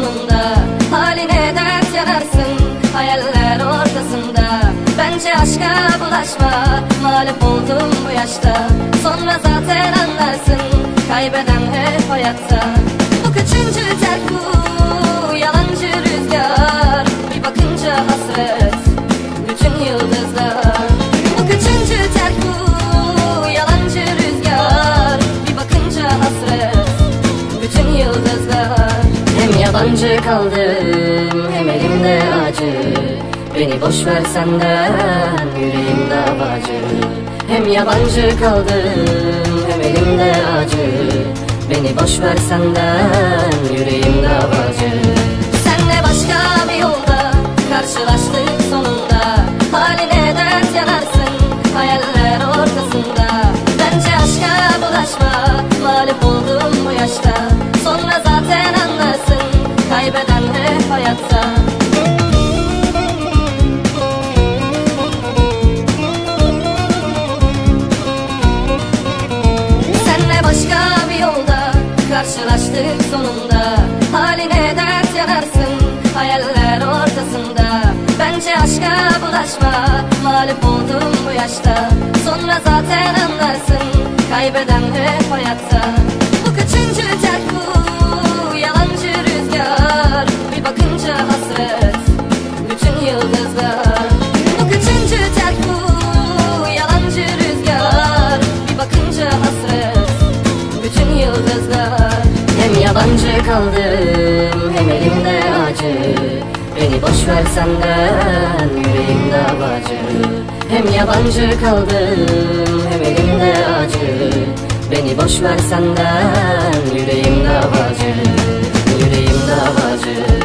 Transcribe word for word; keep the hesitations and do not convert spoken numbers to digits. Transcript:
sonunda. Haline dert yanarsın hayaller ortasında. Bence aşka bulaşma, mağlup oldum bu yaşta. Sonra zaten anlarsın, kaybeden hep hayatta. Bu kaçıncı terk bu, yalancı rüzgar. Bir bakınca hasret, bütün yıldızlar. Bu kaçıncı terk bu, yalancı rüzgar. Bir bakınca hasret, bütün yıldızlar. Hem yabancı kaldım, hem elimde acı. Beni boş ver senden, yüreğim davacı. Hem yabancı kaldım, hem elimde acı. Beni boş ver senden, yüreğim davacı. Senle başka bir yolda karşılaştık sonunda. Haline dert yanarsın hayaller ortasında. Bence aşka bulaşma, mağlup oldum bu yaşta. Sonra zaten anlarsın, kaybeden hep hayatta. Başka bir yolda karşılaştık sonunda. Haline dert yanarsın hayaller ortasında. Bence aşka bulaşma, mağlup oldum bu yaşta. Sonra zaten anlarsın, kaybeden hep hayatta. Bu kaçıncı terk bu, yalancı rüzgar. Bir bakınca hasret, bütün yıldızlar. Bu kaçıncı terk bu, yalancı rüzgar. Bir bakınca hasret, bütün yıldızlar. Hem yabancı kaldım, hem elimde acı. Beni boş ver senden, yüreğim davacı. Hem yabancı kaldım, hem elimde acı. Beni boş ver senden, yüreğim davacı. Yüreğim davacı.